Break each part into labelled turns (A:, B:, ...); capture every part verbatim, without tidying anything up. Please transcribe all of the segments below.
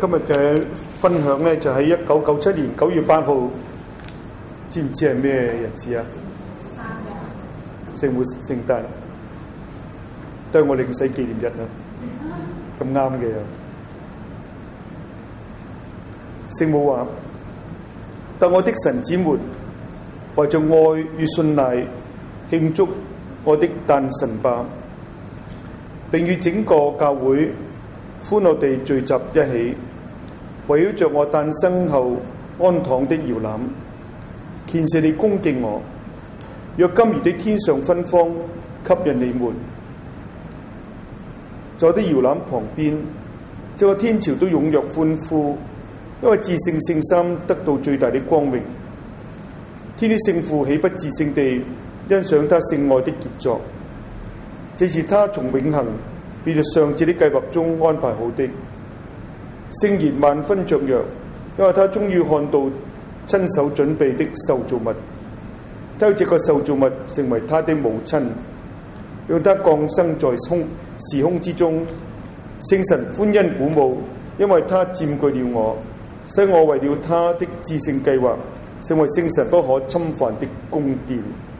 A: 今日嘅分享呢，就喺一九九七年九月八號，知唔知係咩日子啊？聖母聖誕，都係我領洗紀念日啊！咁啱嘅。聖母話：但我的臣子們為着愛與信賴，慶祝我的誕辰吧，並與整個教會歡樂地聚集一起，圍繞着我誕生後安躺的搖籃，虔誠地恭敬我。若今日的天上芬芳吸引你們，在我的搖籃旁邊，整個天朝都踴躍歡呼，因為至聖聖三得到最大的光榮。天的聖父豈不至聖地欣賞他聖愛的傑作？這是他從永恆變在上智的計劃中安排好的。聖言萬分雀躍，因為他終於看到親手準備的受造物，他有這個受造物成為他的母親，讓他降生在空時空之中。聖神歡欣鼓舞，因為他佔據了我，使我為了他的至聖計劃成為聖神不可侵犯的宮殿。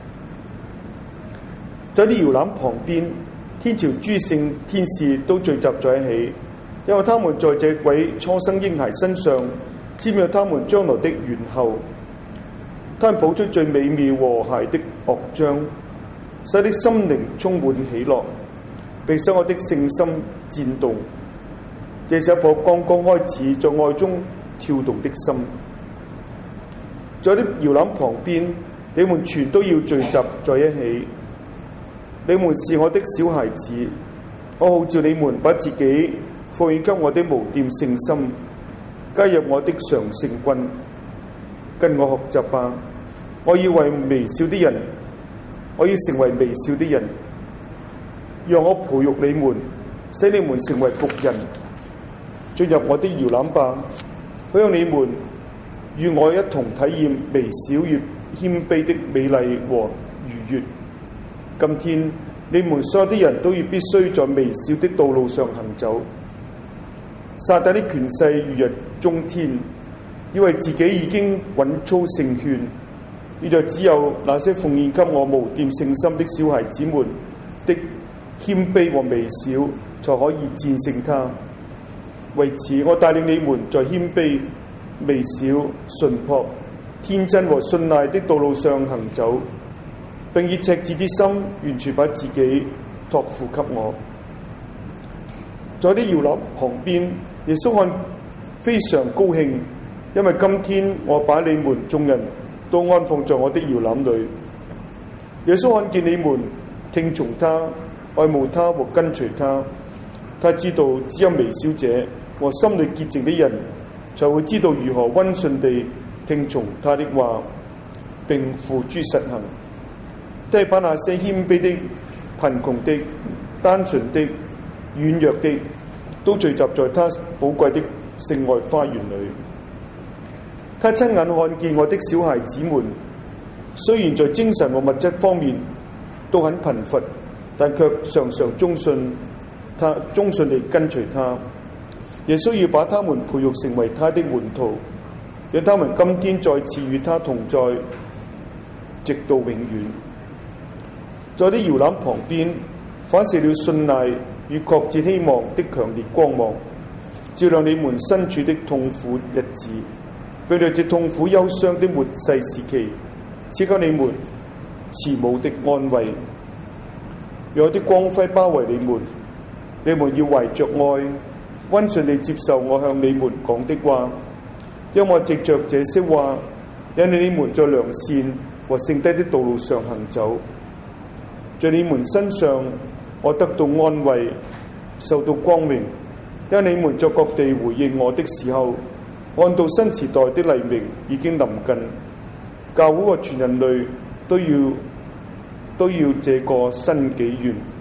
A: 在啲搖籃旁邊，天朝諸聖天使都聚集在一起，因為他們在這位初生嬰孩身上瞻仰他們將來的元後。他們譜出最美妙和諧的樂章，使的心靈充滿喜樂，並使我的聖心戰動。這是一顆剛剛開始在愛中跳動的心。在啲搖籃旁邊，你們全都要聚集在一起。你們是我的小孩子，我號召你們把自己奉獻給我的無玷聖心，加入我的常聖軍，跟我學習吧。我要為微小的人，我要成為微小的人，讓我培育你們，使你們成為僕人。進入我的搖籃吧，好讓你們與我一同體驗微小越謙卑的美麗和愉悅。今天你們所有的人都要必須在微小的道路上行走。撒旦的權勢如日中天，以為自己已經穩操勝券，也就只有那些奉獻給我無玷聖心的小孩子們的謙卑和微小，才可以戰勝他。為此，我帶領你們在謙卑、微小、純樸、天真和信賴的道路上行走，並以赤子的心完全把自己託付給我。在啲搖籃旁邊，耶穌看非常高興，因為今天我把你們眾人都安放在我的搖籃裏。耶穌看見你們聽從他、愛慕他和跟隨他，他知道只有微小者和心裏潔淨的人，才會知道如何溫順地聽從他的話，並付諸實行。都係把那些謙卑的、貧窮的、單純的、軟弱的，都聚集在他寶貴的聖愛花園裏。他親眼看見我的小孩子們，雖然在精神和物質方面都很貧乏，但卻常常忠信他，忠信地跟隨他。耶穌要把他們培育成為他的門徒，讓他們今天再次與他同在，直到永遠。在啲搖籃旁邊，反射了信賴與確切希望的強烈光芒，照亮你們身處的痛苦日子，並在這痛苦憂傷的末世時期，賜給你們慈母的安慰。讓我的光輝包圍你們，你們要懷着愛，溫順地接受我向你們講的話，因我藉着這些話，引領你們在良善和聖德的道路上行走。在你們身上，我得到安慰，受到光榮，因你們在各地回應我的時候，看到新時代的黎明已經臨近，教會和全人類都要都要這個新紀元。